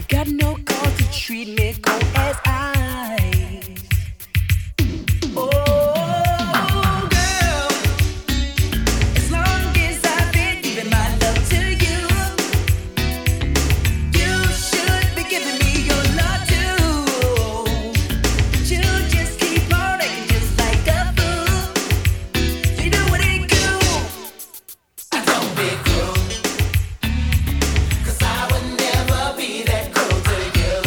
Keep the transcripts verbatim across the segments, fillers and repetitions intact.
Got no call to treat me cold as ice. Oh, girl, as long as I've been giving my love to you, you should be giving me your love too. But you just keep on acting just like a fool. You know what ain't cool. I don't be cruel, 'cause I would never be that cruel to you.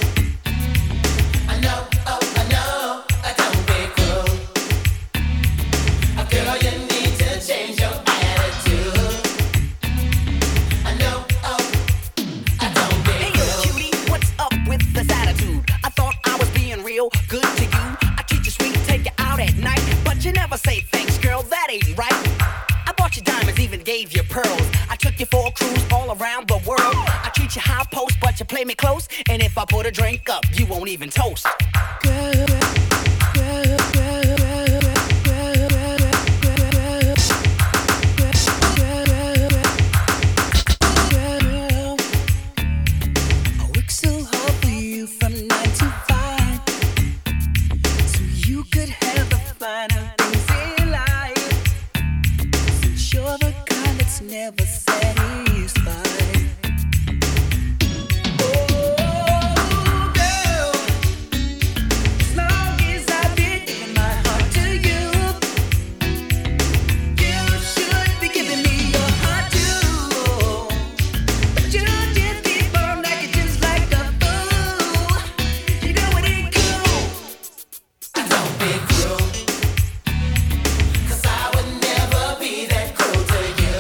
I know, oh, I know, I don't be cruel. Oh, girl, you need to change your attitude. I know, oh, I don't be cruel. Hey, yo, cutie, what's up with this attitude? I thought I was being real good to you. I treat you sweet, take you out at night, but you never say thanks, girl, that ain't right. I bought you diamonds, even gave you pearls. I took you for a cruise all around the world. I treat you high post, but you play me close. And if I put a drink up, you won't even toast. Girl, girl, girl, girl, girl, girl. I work so hard for you from nine to five, so you could have the finer things in life. Since you're the kind that's never satisfied. Oh, girl, as long as I've been giving my heart to you, you should be giving me your heart too. But you just keep on acting just like a fool. You know it ain't cool. I don't be cruel, 'cause I would never be that cruel to you.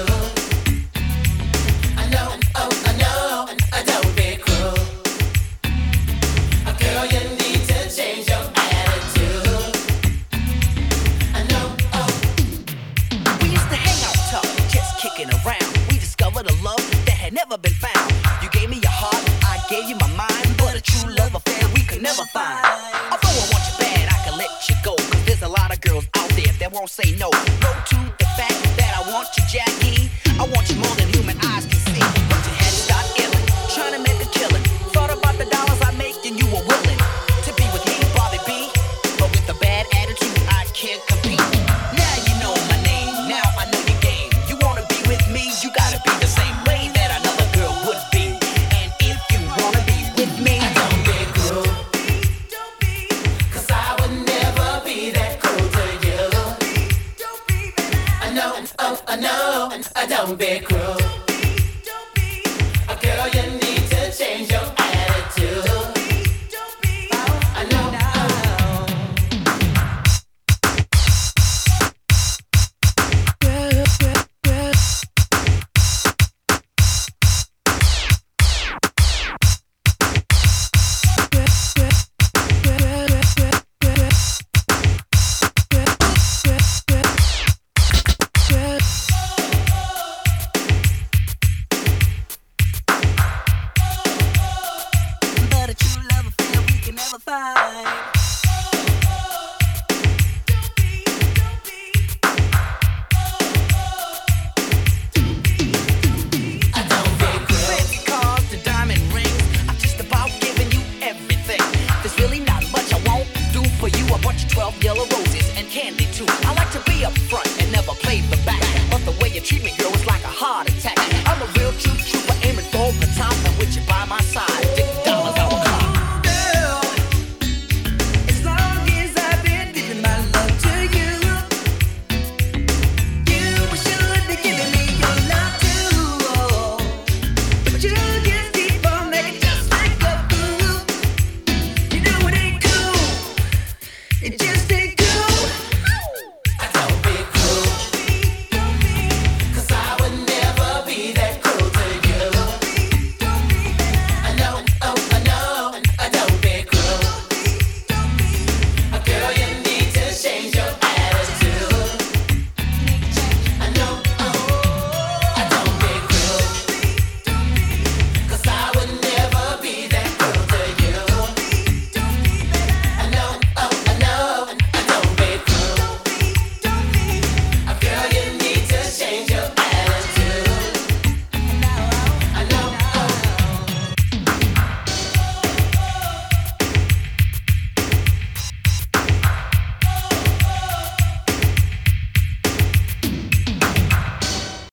I know, oh, I know, I don't be cruel. Oh, girl, you need to change your attitude. I know, oh. We used to hang out tough, just kicking around. We discovered a love that had never been found. You gave me your heart, I gave you my mind, but a true love affair we could never find. Although I want you bad, I can let you go, 'cause there's a lot of girls out there that won't say no. No to the fact that I want you, Jackie. I want you more than human eyes can see. But you had to start illin', trying to make a killing. Thought about the dollars I make and you were willing to be with me, Bobby B. But with a bad attitude, I can't compete. Now you know my name, now I know your game. You wanna be with me, you gotta be the same way that another girl would be. And if you wanna be with me, don't be cruel, 'cause I would never be that cruel to you. I know, oh, I know, I don't be cruel.